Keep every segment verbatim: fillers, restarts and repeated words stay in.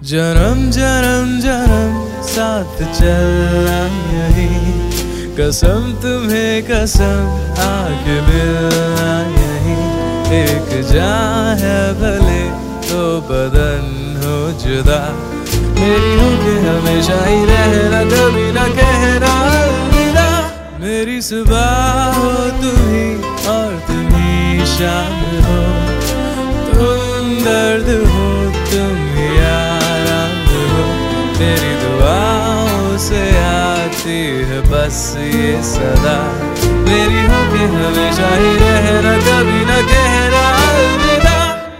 जन्म जन्म जन्म साथ चलना यही, कसम तुम्हें कसम आगे मिलना यही। एक जान है भले तो बदन हो जुदा, मेरी होके हमेशा ही रहना, कभी ना कहना अलविदा। मेरी सुबह हो तुम ही और तुम ही शाम हो, तुम दर्द हो तुम ही आराम हो। मेरी दुआओं से आती है बस ये सदा, मेरी होके हमेशा ही रहना, कभी ना कहना अलविदा।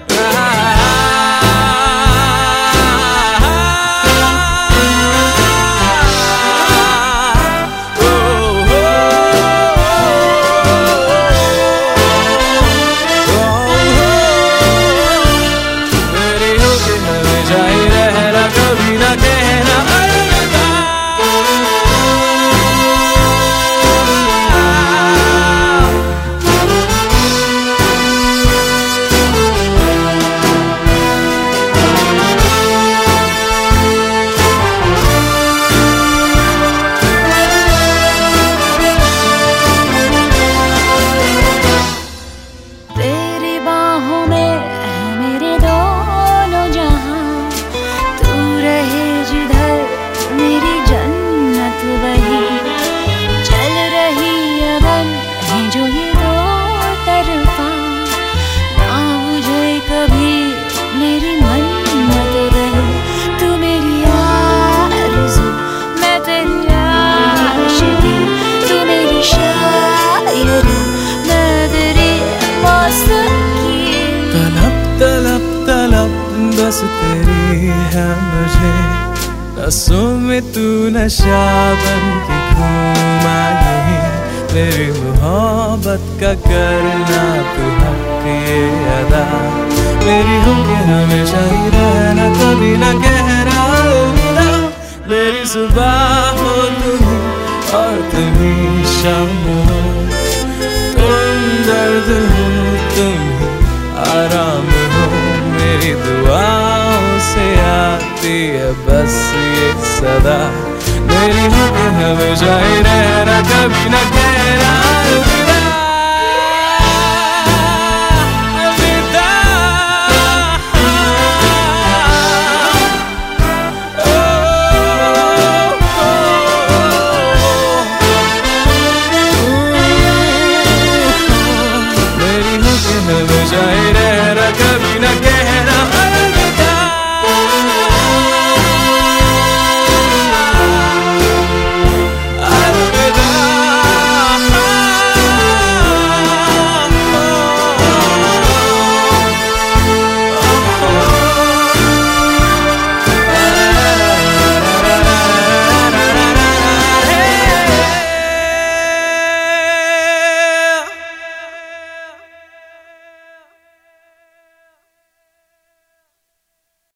बस तेरी है मुझे, रसों में तू नशा बन के घूमा यही। तेरी मोहब्बत का करना तू हक ये अदा, मेरी होके हमेशा ही रहना, कभी ना कहना अलविदा। मेरी सुबह हो तुम और तुम ही शाम हो, तुम दर्द हो तुम ही आराम हो। मेरी दुआओं से आती है बस ये सदा, मेरी होके हमेशा ही रहना, कभी ना कहना अलविदा।